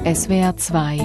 SWR 2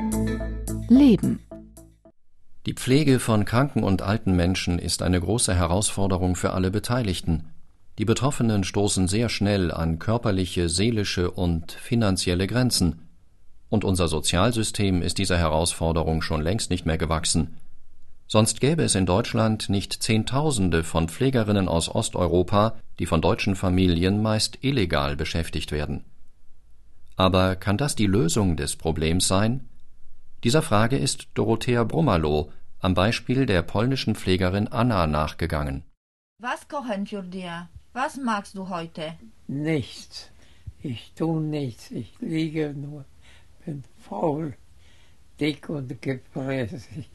Leben. Die Pflege von kranken und alten Menschen ist eine große Herausforderung für alle Beteiligten. Die Betroffenen stoßen sehr schnell an körperliche, seelische und finanzielle Grenzen. Und unser Sozialsystem ist dieser Herausforderung schon längst nicht mehr gewachsen. Sonst gäbe es in Deutschland nicht Zehntausende von Pflegerinnen aus Osteuropa, die von deutschen Familien meist illegal beschäftigt werden. Aber kann das die Lösung des Problems sein? Dieser Frage ist Dorothea Brummerloh am Beispiel der polnischen Pflegerin Anna nachgegangen. Was kochen für dir? Was magst du heute? Nichts. Ich tue nichts. Ich liege nur, bin faul, dick und gefräßig.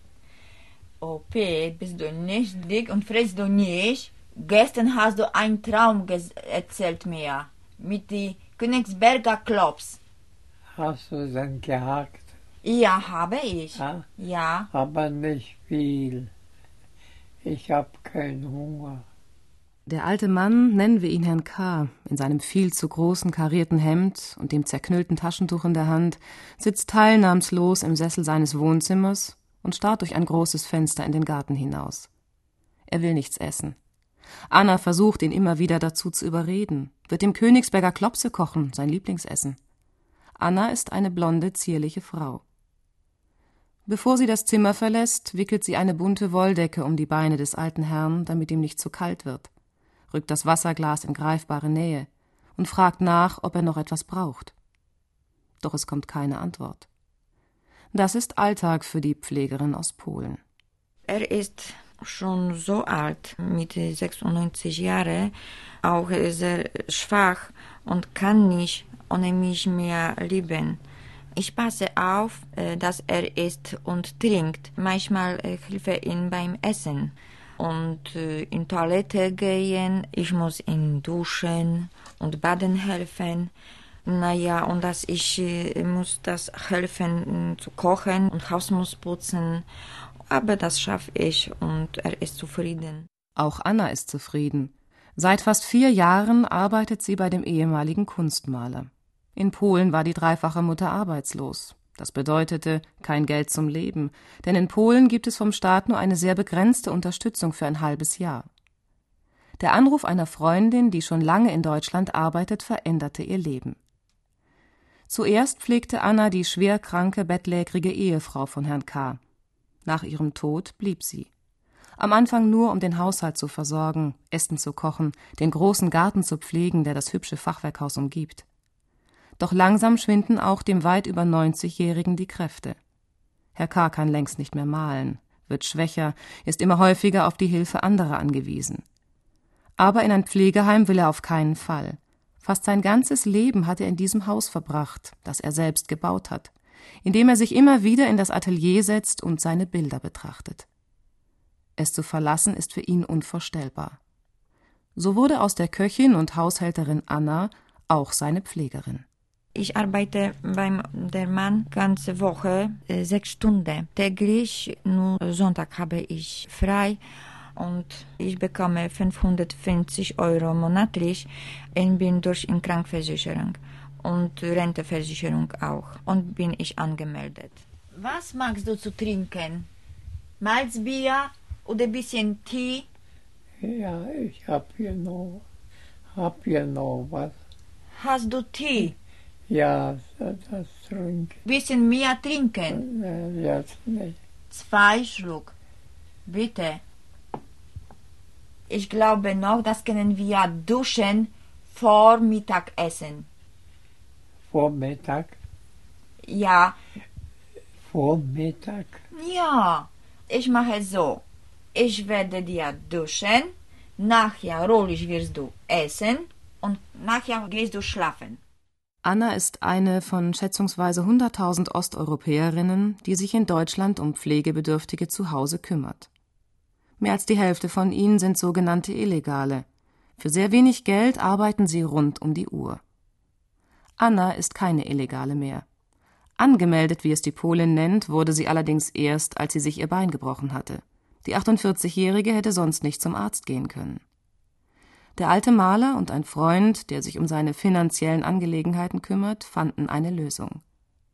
Oh, Pete, bist du nicht dick und frisst du nicht? Gestern hast du einen Traum erzählt mir. Mit die Königsberger Klops. Hast du denn gehackt? Ja, habe ich. Ja? Ja. Aber nicht viel. Ich hab keinen Hunger. Der alte Mann, nennen wir ihn Herrn K., in seinem viel zu großen karierten Hemd und dem zerknüllten Taschentuch in der Hand, sitzt teilnahmslos im Sessel seines Wohnzimmers und starrt durch ein großes Fenster in den Garten hinaus. Er will nichts essen. Anna versucht, ihn immer wieder dazu zu überreden, wird dem Königsberger Klopse kochen, sein Lieblingsessen. Anna ist eine blonde, zierliche Frau. Bevor sie das Zimmer verlässt, wickelt sie eine bunte Wolldecke um die Beine des alten Herrn, damit ihm nicht zu kalt wird, rückt das Wasserglas in greifbare Nähe und fragt nach, ob er noch etwas braucht. Doch es kommt keine Antwort. Das ist Alltag für die Pflegerin aus Polen. Er ist schon so alt, mit 96 Jahren, auch sehr schwach und kann nicht ohne mich mehr leben. Ich passe auf, dass er isst und trinkt. Manchmal helfe ihm beim Essen und in Toilette gehen. Ich muss ihn duschen und baden helfen. Naja, und dass ich muss das helfen zu kochen und Haus muss putzen. Aber das schaffe ich und er ist zufrieden. Auch Anna ist zufrieden. Seit fast 4 Jahren arbeitet sie bei dem ehemaligen Kunstmaler. In Polen war die dreifache Mutter arbeitslos. Das bedeutete kein Geld zum Leben, denn in Polen gibt es vom Staat nur eine sehr begrenzte Unterstützung für ein halbes Jahr. Der Anruf einer Freundin, die schon lange in Deutschland arbeitet, veränderte ihr Leben. Zuerst pflegte Anna die schwerkranke, bettlägerige Ehefrau von Herrn K. Nach ihrem Tod blieb sie. Am Anfang nur, um den Haushalt zu versorgen, Essen zu kochen, den großen Garten zu pflegen, der das hübsche Fachwerkhaus umgibt. Doch langsam schwinden auch dem weit über 90-Jährigen die Kräfte. Herr K. kann längst nicht mehr malen, wird schwächer, ist immer häufiger auf die Hilfe anderer angewiesen. Aber in ein Pflegeheim will er auf keinen Fall. Fast sein ganzes Leben hat er in diesem Haus verbracht, das er selbst gebaut hat, indem er sich immer wieder in das Atelier setzt und seine Bilder betrachtet. Es zu verlassen ist für ihn unvorstellbar. So wurde aus der Köchin und Haushälterin Anna auch seine Pflegerin. Ich arbeite beim der Mann ganze Woche 6 Stunden täglich, nur Sonntag habe ich frei und ich bekomme 550 € monatlich und bin durch in Krankenversicherung und Renteversicherung auch und bin ich angemeldet. Was magst du zu trinken? Malzbier oder ein bisschen Tee? Ja, ich hab hier noch was. Hast du Tee? Ja, das trinke Bisschen mehr trinken. ich jetzt nicht. 2 Schluck. Bitte. Ich glaube noch, das können wir duschen vor Mittagessen. Vormittag? Ja. Vormittag? Ja. Ich mache so. Ich werde dir duschen, nachher ruhig wirst du essen und nachher gehst du schlafen. Anna ist eine von schätzungsweise 100.000 Osteuropäerinnen, die sich in Deutschland um Pflegebedürftige zu Hause kümmert. Mehr als die Hälfte von ihnen sind sogenannte Illegale. Für sehr wenig Geld arbeiten sie rund um die Uhr. Anna ist keine Illegale mehr. Angemeldet, wie es die Polin nennt, wurde sie allerdings erst, als sie sich ihr Bein gebrochen hatte. Die 48-Jährige hätte sonst nicht zum Arzt gehen können. Der alte Maler und ein Freund, der sich um seine finanziellen Angelegenheiten kümmert, fanden eine Lösung.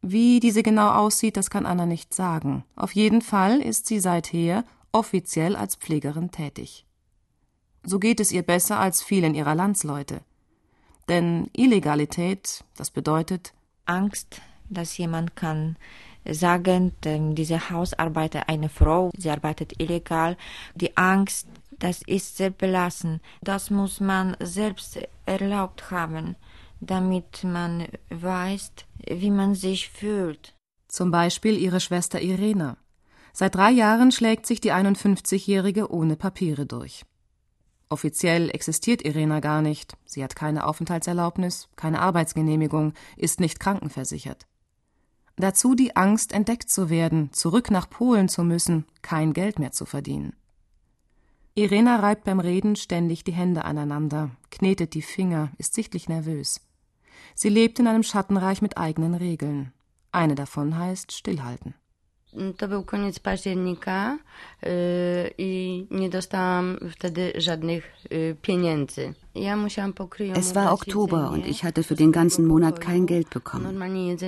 Wie diese genau aussieht, das kann Anna nicht sagen. Auf jeden Fall ist sie seither offiziell als Pflegerin tätig. So geht es ihr besser als vielen ihrer Landsleute. Denn Illegalität, das bedeutet Angst, dass jemand kann sagen, diese Haus arbeitet eine Frau, sie arbeitet illegal. Die Angst, das ist sehr belastend. Das muss man selbst erlaubt haben, damit man weiß, wie man sich fühlt. Zum Beispiel ihre Schwester Irena. Seit 3 Jahren schlägt sich die 51-Jährige ohne Papiere durch. Offiziell existiert Irena gar nicht. Sie hat keine Aufenthaltserlaubnis, keine Arbeitsgenehmigung, ist nicht krankenversichert. Dazu die Angst, entdeckt zu werden, zurück nach Polen zu müssen, kein Geld mehr zu verdienen. Irena reibt beim Reden ständig die Hände aneinander, knetet die Finger, ist sichtlich nervös. Sie lebt in einem Schattenreich mit eigenen Regeln. Eine davon heißt Stillhalten. To był koniec października i nie dostałam wtedy żadnych pieniędzy. Es war Oktober und ich hatte für den ganzen Monat kein Geld bekommen.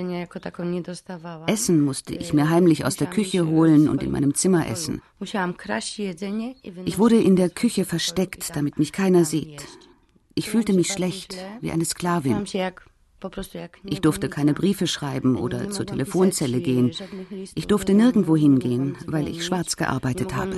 Essen musste ich mir heimlich aus der Küche holen und in meinem Zimmer essen. Ich wurde in der Küche versteckt, damit mich keiner sieht. Ich fühlte mich schlecht, wie eine Sklavin. Ich durfte keine Briefe schreiben oder zur Telefonzelle gehen. Ich durfte nirgendwo hingehen, weil ich schwarz gearbeitet habe.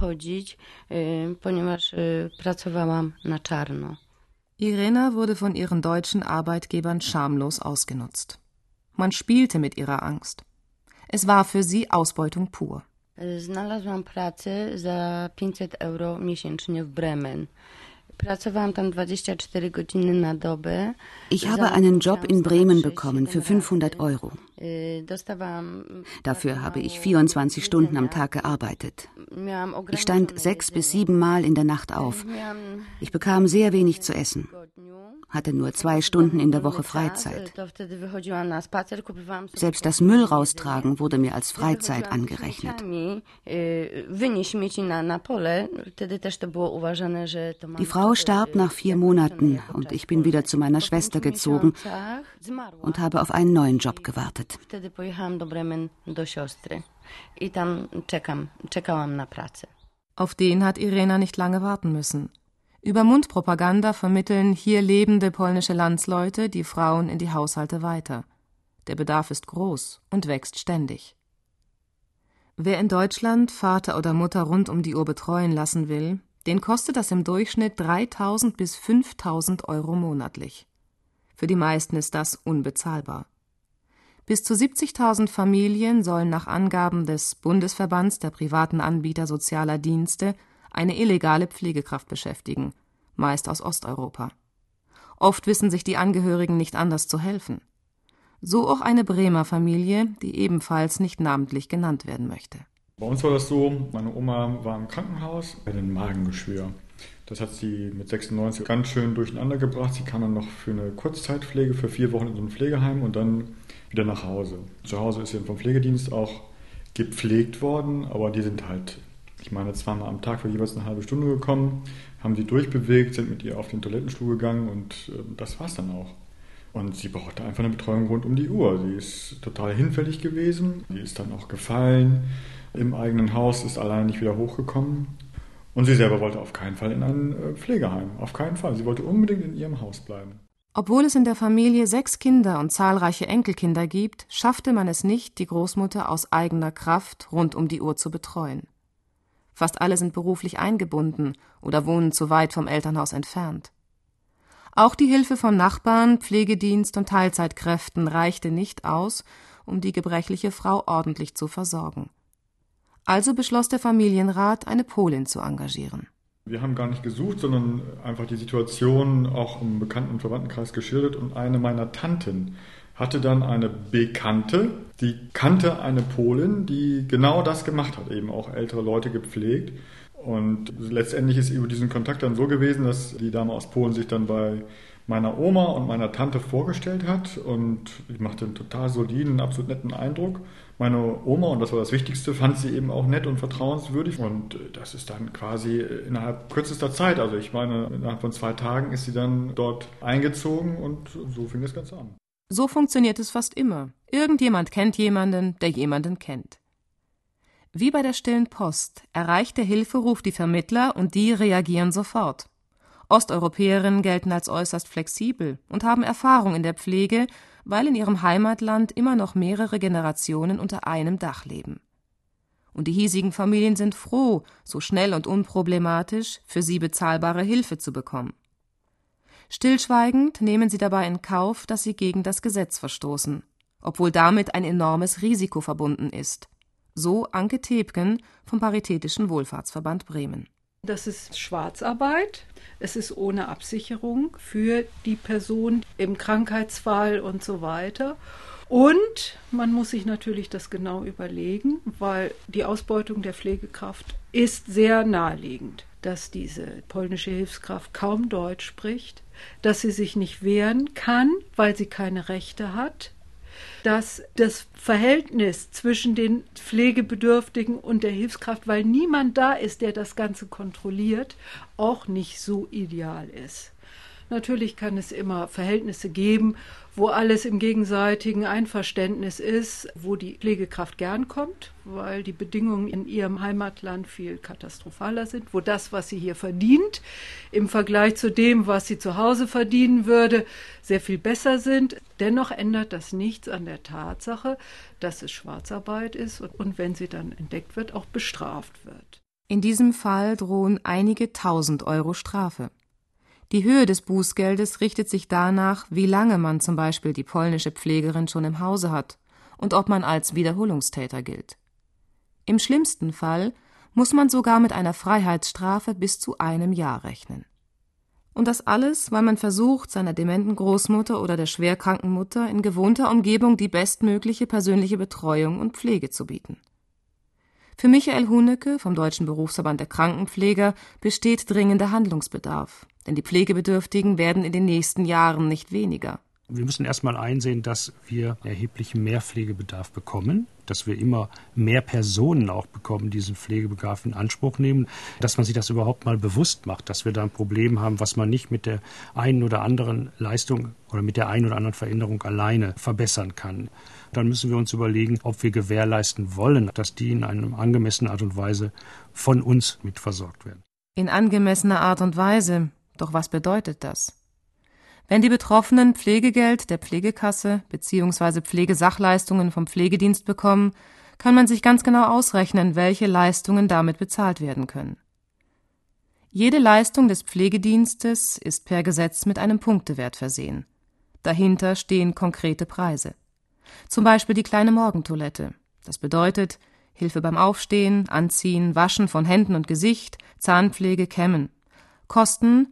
Irena wurde von ihren deutschen Arbeitgebern schamlos ausgenutzt. Man spielte mit ihrer Angst. Es war für sie Ausbeutung pur. Znalazłam pracę za 500 € miesięcznie w Bremen. Ich habe einen Job in Bremen bekommen für 500 €. Dafür habe ich 24 Stunden am Tag gearbeitet. Ich stand 6 bis 7 Mal in der Nacht auf. Ich bekam sehr wenig zu essen, hatte nur 2 Stunden in der Woche Freizeit. Selbst das Müll raustragen wurde mir als Freizeit angerechnet. Die Frau starb nach 4 Monaten und ich bin wieder zu meiner Schwester gezogen und habe auf einen neuen Job gewartet. Auf den hat Irena nicht lange warten müssen. Über Mundpropaganda vermitteln hier lebende polnische Landsleute die Frauen in die Haushalte weiter. Der Bedarf ist groß und wächst ständig. Wer in Deutschland Vater oder Mutter rund um die Uhr betreuen lassen will, den kostet das im Durchschnitt 3.000 bis 5.000 € monatlich. Für die meisten ist das unbezahlbar. Bis zu 70.000 Familien sollen nach Angaben des Bundesverbands der privaten Anbieter sozialer Dienste eine illegale Pflegekraft beschäftigen, meist aus Osteuropa. Oft wissen sich die Angehörigen nicht anders zu helfen. So auch eine Bremer Familie, die ebenfalls nicht namentlich genannt werden möchte. Bei uns war das so, meine Oma war im Krankenhaus bei einem Magengeschwür. Das hat sie mit 96 ganz schön durcheinander gebracht. Sie kam dann noch für eine Kurzzeitpflege für 4 Wochen in so ein Pflegeheim und dann wieder nach Hause. Zu Hause ist sie vom Pflegedienst auch gepflegt worden, aber die sind halt, ich meine, 2-mal am Tag für jeweils eine halbe Stunde gekommen, haben sie durchbewegt, sind mit ihr auf den Toilettenstuhl gegangen und das war's dann auch. Und sie brauchte einfach eine Betreuung rund um die Uhr. Sie ist total hinfällig gewesen, sie ist dann auch gefallen, im eigenen Haus ist allein nicht wieder hochgekommen. Und sie selber wollte auf keinen Fall in ein Pflegeheim, auf keinen Fall. Sie wollte unbedingt in ihrem Haus bleiben. Obwohl es in der Familie 6 Kinder und zahlreiche Enkelkinder gibt, schaffte man es nicht, die Großmutter aus eigener Kraft rund um die Uhr zu betreuen. Fast alle sind beruflich eingebunden oder wohnen zu weit vom Elternhaus entfernt. Auch die Hilfe von Nachbarn, Pflegedienst und Teilzeitkräften reichte nicht aus, um die gebrechliche Frau ordentlich zu versorgen. Also beschloss der Familienrat, eine Polin zu engagieren. Wir haben gar nicht gesucht, sondern einfach die Situation auch im Bekannten- und Verwandtenkreis geschildert. Und eine meiner Tanten hatte dann eine Bekannte, die kannte eine Polin, die genau das gemacht hat, eben auch ältere Leute gepflegt. Und letztendlich ist über diesen Kontakt dann so gewesen, dass die Dame aus Polen sich dann bei meiner Oma und meiner Tante vorgestellt hat und ich machte einen total soliden, absolut netten Eindruck. Meine Oma, und das war das Wichtigste, fand sie eben auch nett und vertrauenswürdig und das ist dann quasi innerhalb kürzester Zeit, also ich meine, innerhalb von 2 Tagen ist sie dann dort eingezogen und so fing das Ganze an. So funktioniert es fast immer. Irgendjemand kennt jemanden, der jemanden kennt. Wie bei der stillen Post erreicht der Hilferuf die Vermittler und die reagieren sofort. Osteuropäerinnen gelten als äußerst flexibel und haben Erfahrung in der Pflege, weil in ihrem Heimatland immer noch mehrere Generationen unter einem Dach leben. Und die hiesigen Familien sind froh, so schnell und unproblematisch für sie bezahlbare Hilfe zu bekommen. Stillschweigend nehmen sie dabei in Kauf, dass sie gegen das Gesetz verstoßen, obwohl damit ein enormes Risiko verbunden ist. So Anke Tebken vom Paritätischen Wohlfahrtsverband Bremen. Das ist Schwarzarbeit. Es ist ohne Absicherung für die Person im Krankheitsfall und so weiter. Und man muss sich natürlich das genau überlegen, weil die Ausbeutung der Pflegekraft ist sehr naheliegend, dass diese polnische Hilfskraft kaum Deutsch spricht, dass sie sich nicht wehren kann, weil sie keine Rechte hat, dass das Verhältnis zwischen den Pflegebedürftigen und der Hilfskraft, weil niemand da ist, der das Ganze kontrolliert, auch nicht so ideal ist. Natürlich kann es immer Verhältnisse geben, wo alles im gegenseitigen Einverständnis ist, wo die Pflegekraft gern kommt, weil die Bedingungen in ihrem Heimatland viel katastrophaler sind, wo das, was sie hier verdient, im Vergleich zu dem, was sie zu Hause verdienen würde, sehr viel besser sind. Dennoch ändert das nichts an der Tatsache, dass es Schwarzarbeit ist und wenn sie dann entdeckt wird, auch bestraft wird. In diesem Fall drohen einige 1.000 Euro Strafe. Die Höhe des Bußgeldes richtet sich danach, wie lange man zum Beispiel die polnische Pflegerin schon im Hause hat und ob man als Wiederholungstäter gilt. Im schlimmsten Fall muss man sogar mit einer Freiheitsstrafe bis zu 1 Jahr rechnen. Und das alles, weil man versucht, seiner dementen Großmutter oder der schwerkranken Mutter in gewohnter Umgebung die bestmögliche persönliche Betreuung und Pflege zu bieten. Für Michael Hunecke vom Deutschen Berufsverband der Krankenpfleger besteht dringender Handlungsbedarf, denn die Pflegebedürftigen werden in den nächsten Jahren nicht weniger. Wir müssen erstmal einsehen, dass wir erheblichen Mehrpflegebedarf bekommen, dass wir immer mehr Personen auch bekommen, die diesen Pflegebedarf in Anspruch nehmen, dass man sich das überhaupt mal bewusst macht, dass wir da ein Problem haben, was man nicht mit der einen oder anderen Leistung oder mit der einen oder anderen Veränderung alleine verbessern kann. Dann müssen wir uns überlegen, ob wir gewährleisten wollen, dass die in einer angemessenen Art und Weise von uns mitversorgt werden. In angemessener Art und Weise? Doch was bedeutet das? Wenn die Betroffenen Pflegegeld der Pflegekasse bzw. Pflegesachleistungen vom Pflegedienst bekommen, kann man sich ganz genau ausrechnen, welche Leistungen damit bezahlt werden können. Jede Leistung des Pflegedienstes ist per Gesetz mit einem Punktewert versehen. Dahinter stehen konkrete Preise. Zum Beispiel die kleine Morgentoilette. Das bedeutet Hilfe beim Aufstehen, Anziehen, Waschen von Händen und Gesicht, Zahnpflege, Kämmen. Kosten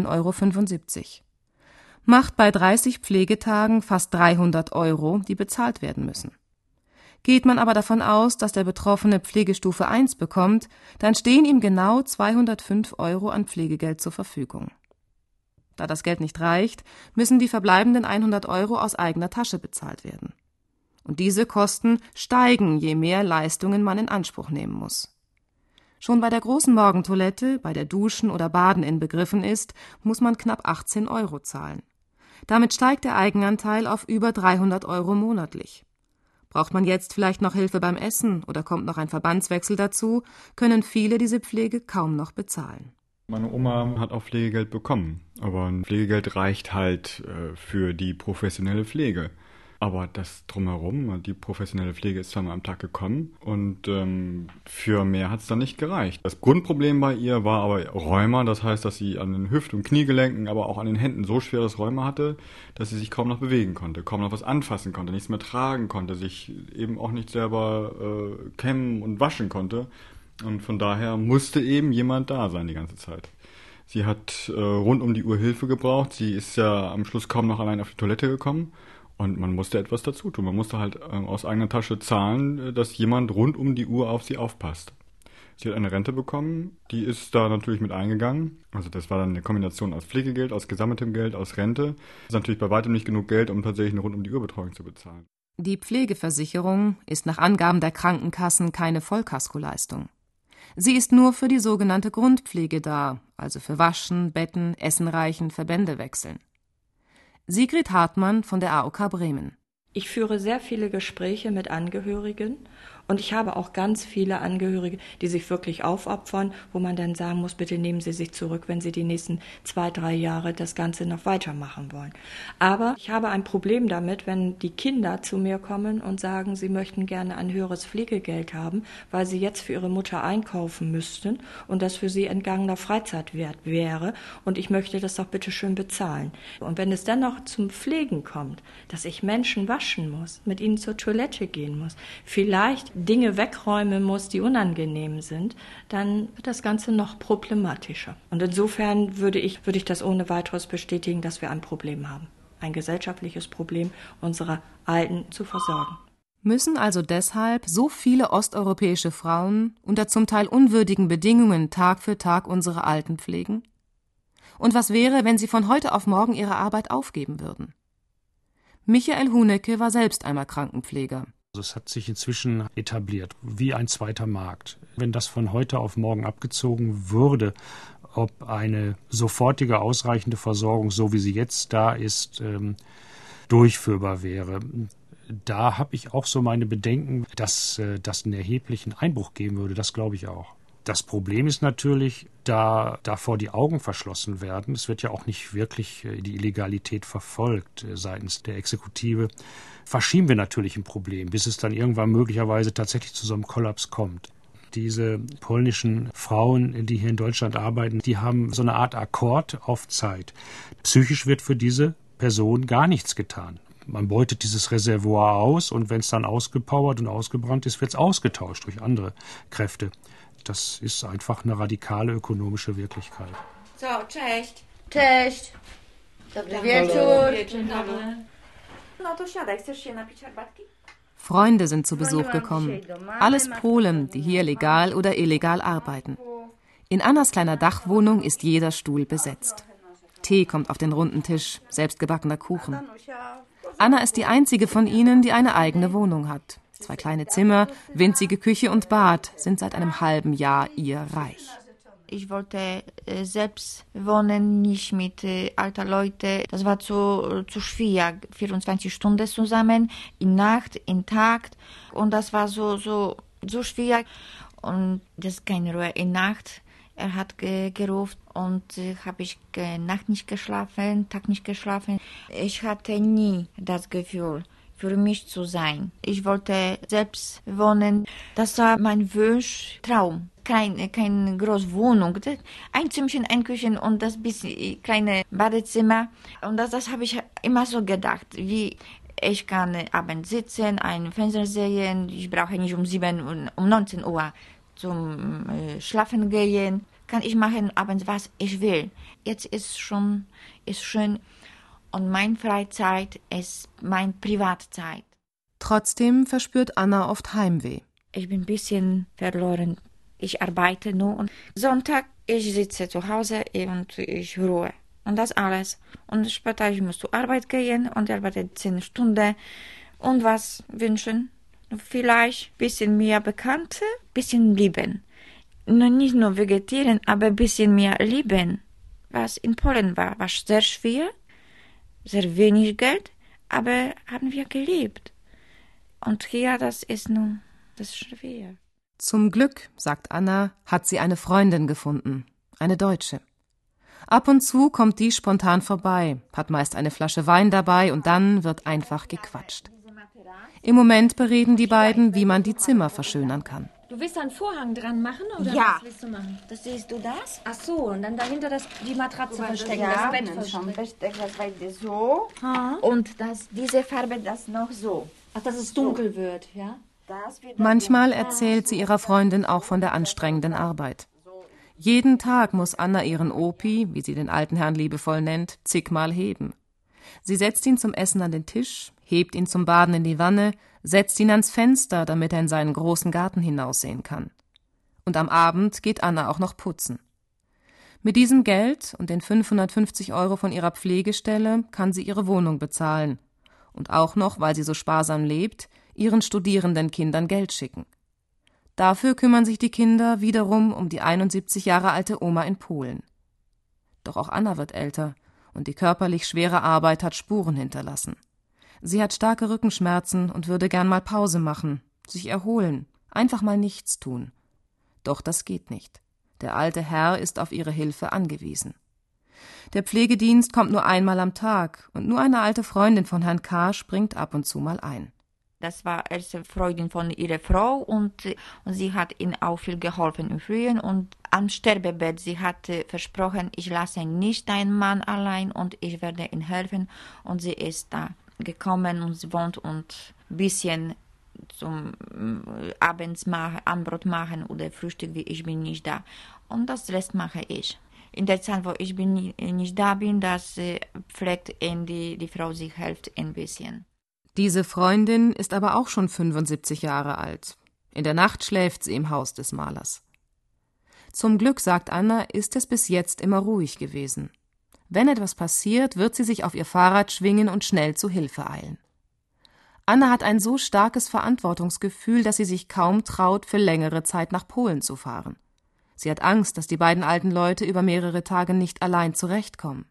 9,75 €. Macht bei 30 Pflegetagen fast 300 €, die bezahlt werden müssen. Geht man aber davon aus, dass der Betroffene Pflegestufe 1 bekommt, dann stehen ihm genau 205 € an Pflegegeld zur Verfügung. Da das Geld nicht reicht, müssen die verbleibenden 100 € aus eigener Tasche bezahlt werden. Und diese Kosten steigen, je mehr Leistungen man in Anspruch nehmen muss. Schon bei der großen Morgentoilette, bei der Duschen oder Baden inbegriffen ist, muss man knapp 18 € zahlen. Damit steigt der Eigenanteil auf über 300 € monatlich. Braucht man jetzt vielleicht noch Hilfe beim Essen oder kommt noch ein Verbandswechsel dazu, können viele diese Pflege kaum noch bezahlen. Meine Oma hat auch Pflegegeld bekommen, aber ein Pflegegeld reicht halt für die professionelle Pflege. Aber das Drumherum, die professionelle Pflege ist zweimal am Tag gekommen und für mehr hat es dann nicht gereicht. Das Grundproblem bei ihr war aber Rheuma, das heißt, dass sie an den Hüft- und Kniegelenken, aber auch an den Händen so schweres Rheuma hatte, dass sie sich kaum noch bewegen konnte, kaum noch was anfassen konnte, nichts mehr tragen konnte, sich eben auch nicht selber kämmen und waschen konnte. Und von daher musste eben jemand da sein die ganze Zeit. Sie hat rund um die Uhr Hilfe gebraucht, sie ist ja am Schluss kaum noch allein auf die Toilette gekommen. Und man musste etwas dazu tun. Man musste halt aus eigener Tasche zahlen, dass jemand rund um die Uhr auf sie aufpasst. Sie hat eine Rente bekommen, die ist da natürlich mit eingegangen. Also das war dann eine Kombination aus Pflegegeld, aus gesammeltem Geld, aus Rente. Das ist natürlich bei weitem nicht genug Geld, um tatsächlich eine rund um die Uhr Betreuung zu bezahlen. Die Pflegeversicherung ist nach Angaben der Krankenkassen keine Vollkaskoleistung. Sie ist nur für die sogenannte Grundpflege da, also für Waschen, Betten, Essen reichen, Verbände wechseln. Sigrid Hartmann von der AOK Bremen. Ich führe sehr viele Gespräche mit Angehörigen und ich habe auch ganz viele Angehörige, die sich wirklich aufopfern, wo man dann sagen muss, bitte nehmen Sie sich zurück, wenn Sie die nächsten 2-3 Jahre das Ganze noch weitermachen wollen. Aber ich habe ein Problem damit, wenn die Kinder zu mir kommen und sagen, sie möchten gerne ein höheres Pflegegeld haben, weil sie jetzt für ihre Mutter einkaufen müssten und das für sie entgangener Freizeitwert wäre und ich möchte das doch bitte schön bezahlen. Und wenn es dann noch zum Pflegen kommt, dass ich Menschen waschen muss, mit ihnen zur Toilette gehen muss, vielleicht Dinge wegräumen muss, die unangenehm sind, dann wird das Ganze noch problematischer. Und insofern würde ich das ohne weiteres bestätigen, dass wir ein Problem haben. Ein gesellschaftliches Problem, unsere Alten zu versorgen. Müssen also deshalb so viele osteuropäische Frauen unter zum Teil unwürdigen Bedingungen Tag für Tag unsere Alten pflegen? Und was wäre, wenn sie von heute auf morgen ihre Arbeit aufgeben würden? Michael Hunecke war selbst einmal Krankenpfleger. Es hat sich inzwischen etabliert, wie ein zweiter Markt. Wenn das von heute auf morgen abgezogen würde, ob eine sofortige, ausreichende Versorgung, so wie sie jetzt da ist, durchführbar wäre. Da habe ich auch so meine Bedenken, dass das einen erheblichen Einbruch geben würde. Das glaube ich auch. Das Problem ist natürlich, da davor die Augen verschlossen werden. Es wird ja auch nicht wirklich die Illegalität verfolgt seitens der Exekutive. Verschieben wir natürlich ein Problem, bis es dann irgendwann möglicherweise tatsächlich zu so einem Kollaps kommt. Diese polnischen Frauen, die hier in Deutschland arbeiten, die haben so eine Art Akkord auf Zeit. Psychisch wird für diese Person gar nichts getan. Man beutet dieses Reservoir aus und wenn es dann ausgepowert und ausgebrannt ist, wird es ausgetauscht durch andere Kräfte. Das ist einfach eine radikale ökonomische Wirklichkeit. So, cześć. Cześć. Dobry wieczór. Dzień dobry. No to siadaj, chcesz się napić herbatki? Freunde sind zu Besuch gekommen. Alles Polen, die hier legal oder illegal arbeiten. In Annas kleiner Dachwohnung ist jeder Stuhl besetzt. Tee kommt auf den runden Tisch, selbstgebackener Kuchen. Anna ist die einzige von ihnen, die eine eigene Wohnung hat. 2 kleine Zimmer, winzige Küche und Bad sind seit einem halben Jahr ihr Reich. Ich wollte selbst wohnen, nicht mit alten Leuten. Das war zu schwierig. 24 Stunden zusammen, in Nacht, in Tag. Und das war so schwierig. Und das ist keine Ruhe in Nacht. Er hat gerufen und habe ich Nacht nicht geschlafen, Tag nicht geschlafen. Ich hatte nie das Gefühl, für mich zu sein. Ich wollte selbst wohnen. Das war mein Wunsch, Traum. Keine große Wohnung. Ein Zimmerchen, ein Küchen und das bisschen kleine Badezimmer. Und das habe ich immer so gedacht, wie ich kann abends sitzen, einen Fernseher sehen. Ich brauche nicht um 19 Uhr zum Schlafen gehen. Kann ich machen abends, was ich will. Jetzt ist schön. Und meine Freizeit ist meine Privatzeit. Trotzdem verspürt Anna oft Heimweh. Ich bin ein bisschen verloren. Ich arbeite nur und Sonntag, ich sitze zu Hause und ich ruhe. Und das alles. Und später, ich muss zur Arbeit gehen und arbeite 10 Stunden. Und was wünschen? Vielleicht ein bisschen mehr Bekannte, ein bisschen lieben. Nicht nur vegetieren, aber ein bisschen mehr lieben. Was in Polen war sehr schwer. Sehr wenig Geld, aber haben wir geliebt. Und hier, das ist schwer. Zum Glück, sagt Anna, hat sie eine Freundin gefunden, eine Deutsche. Ab und zu kommt die spontan vorbei, hat meist eine Flasche Wein dabei und dann wird einfach gequatscht. Im Moment bereden die beiden, wie man die Zimmer verschönern kann. Du willst da einen Vorhang dran machen oder ja. Was willst du machen? Das siehst du das? Ach so, und dann dahinter die Matratze verstecken, ja, das Bett verstecken. Das weiter so. Und diese Farbe, das noch so. Ach, dass es dunkel wird, ja? Manchmal erzählt sie ihrer Freundin auch von der anstrengenden Arbeit. Jeden Tag muss Anna ihren Opi, wie sie den alten Herrn liebevoll nennt, zigmal heben. Sie setzt ihn zum Essen an den Tisch, hebt ihn zum Baden in die Wanne, setzt ihn ans Fenster, damit er in seinen großen Garten hinaussehen kann. Und am Abend geht Anna auch noch putzen. Mit diesem Geld und den 550 € von ihrer Pflegestelle kann sie ihre Wohnung bezahlen und auch noch, weil sie so sparsam lebt, ihren studierenden Kindern Geld schicken. Dafür kümmern sich die Kinder wiederum um die 71 Jahre alte Oma in Polen. Doch auch Anna wird älter und die körperlich schwere Arbeit hat Spuren hinterlassen. Sie hat starke Rückenschmerzen und würde gern mal Pause machen, sich erholen, einfach mal nichts tun. Doch das geht nicht. Der alte Herr ist auf ihre Hilfe angewiesen. Der Pflegedienst kommt nur einmal am Tag und nur eine alte Freundin von Herrn K. springt ab und zu mal ein. Das war erste Freundin von ihrer Frau und sie hat ihnen auch viel geholfen im Frühjahr und am Sterbebett, sie hatte versprochen, ich lasse nicht deinen Mann allein und ich werde ihm helfen und sie ist da gekommen und sie wohnt und ein bisschen zum abends Abendbrot machen oder Frühstück, wie ich bin nicht da und das Rest mache ich. In der Zeit, wo ich nicht da bin, das pflegt die Frau sich hilft ein bisschen. Diese Freundin ist aber auch schon 75 Jahre alt. In der Nacht schläft sie im Haus des Malers. Zum Glück, sagt Anna, ist es bis jetzt immer ruhig gewesen. Wenn etwas passiert, wird sie sich auf ihr Fahrrad schwingen und schnell zu Hilfe eilen. Anna hat ein so starkes Verantwortungsgefühl, dass sie sich kaum traut, für längere Zeit nach Polen zu fahren. Sie hat Angst, dass die beiden alten Leute über mehrere Tage nicht allein zurechtkommen.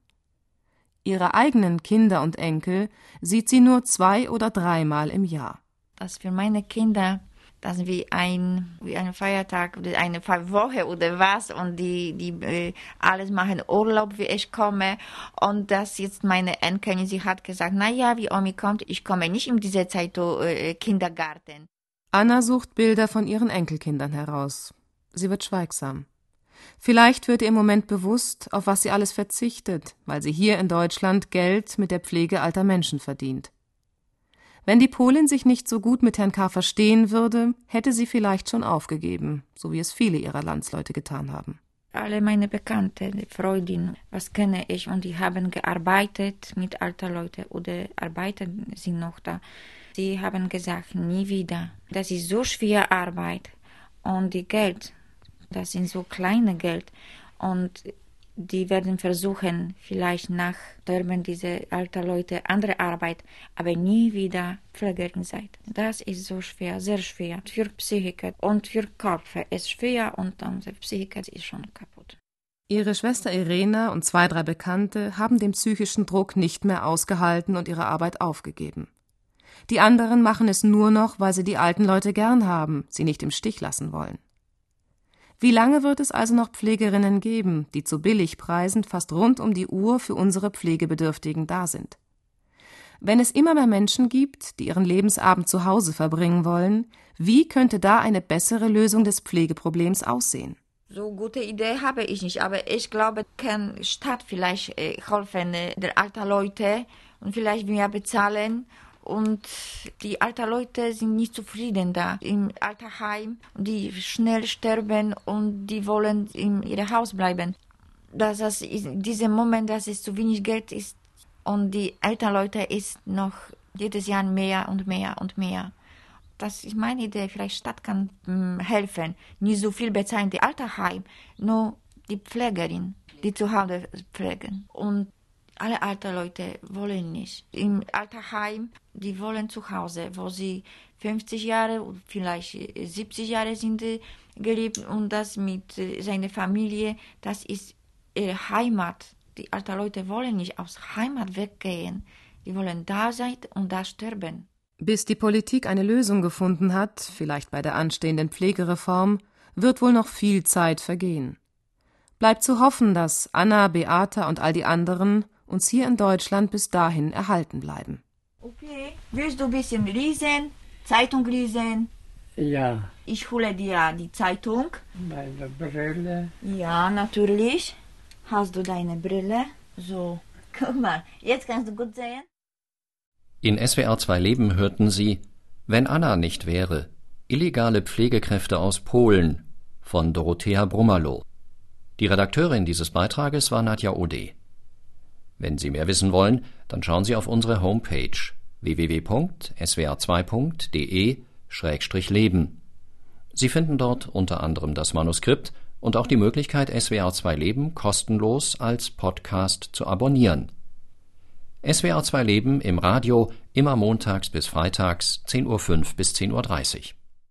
Ihre eigenen Kinder und Enkel sieht sie nur 2 oder 3 Mal im Jahr. Das für meine Kinder, das ist wie ein Feiertag oder eine Woche oder was und die alles machen Urlaub, wie ich komme und das jetzt meine Enkelin, sie hat gesagt, naja, wie Omi kommt, ich komme nicht in dieser Zeit Kindergarten. Anna sucht Bilder von ihren Enkelkindern heraus. Sie wird schweigsam. Vielleicht wird ihr im Moment bewusst, auf was sie alles verzichtet, weil sie hier in Deutschland Geld mit der Pflege alter Menschen verdient. Wenn die Polin sich nicht so gut mit Herrn K. verstehen würde, hätte sie vielleicht schon aufgegeben, so wie es viele ihrer Landsleute getan haben. Alle meine Bekannten, Freundinnen, was kenne ich, und die haben gearbeitet mit alten Leuten oder arbeiten sie noch da. Sie haben gesagt, nie wieder. Das ist so schwer Arbeit und die Geld, das sind so kleine Geld und die werden versuchen, vielleicht nach Sterben diese alten Leute andere Arbeit, aber nie wieder Pflegerin sein. Das ist so schwer, sehr schwer. Für Psychiker und für Körper ist schwer und unsere Psychiker ist schon kaputt. Ihre Schwester Irena und 2, 3 Bekannte haben den psychischen Druck nicht mehr ausgehalten und ihre Arbeit aufgegeben. Die anderen machen es nur noch, weil sie die alten Leute gern haben, sie nicht im Stich lassen wollen. Wie lange wird es also noch Pflegerinnen geben, die zu Billigpreisen fast rund um die Uhr für unsere Pflegebedürftigen da sind? Wenn es immer mehr Menschen gibt, die ihren Lebensabend zu Hause verbringen wollen, wie könnte da eine bessere Lösung des Pflegeproblems aussehen? So gute Idee habe ich nicht, aber ich glaube, kann Stadt vielleicht helfen, der alten Leute und vielleicht mehr bezahlen. Und die alten Leute sind nicht zufrieden da im Altersheim, die schnell sterben und die wollen in ihrem Haus bleiben. Dass es in diesem Moment, dass es zu wenig Geld ist und die alten Leute ist noch jedes Jahr mehr und mehr und mehr. Das ist meine Idee, vielleicht Stadt kann helfen. Nicht so viel bezahlen die Altersheim, nur die Pflegerin, die zu Hause pflegen. Und alle alten Leute wollen nicht. Im Altersheim, die wollen zu Hause, wo sie 50 Jahre, vielleicht 70 Jahre sind gelebt und das mit seiner Familie, das ist ihre Heimat. Die alten Leute wollen nicht aus Heimat weggehen. Die wollen da sein und da sterben. Bis die Politik eine Lösung gefunden hat, vielleicht bei der anstehenden Pflegereform, wird wohl noch viel Zeit vergehen. Bleibt zu hoffen, dass Anna, Beata und all die anderen uns hier in Deutschland bis dahin erhalten bleiben. Okay, willst du ein bisschen lesen? Zeitung lesen? Ja. Ich hole dir die Zeitung. Meine Brille. Ja, natürlich. Hast du deine Brille? So, guck mal, jetzt kannst du gut sehen. In SWR 2 Leben hörten Sie »Wenn Anna nicht wäre« illegale Pflegekräfte aus Polen von Dorothea Brummerloh. Die Redakteurin dieses Beitrages war Nadja Ode. Wenn Sie mehr wissen wollen, dann schauen Sie auf unsere Homepage www.swr2.de/leben. Sie finden dort unter anderem das Manuskript und auch die Möglichkeit, SWR 2 Leben kostenlos als Podcast zu abonnieren. SWR 2 Leben im Radio immer montags bis freitags 10:05 bis 10:30 Uhr.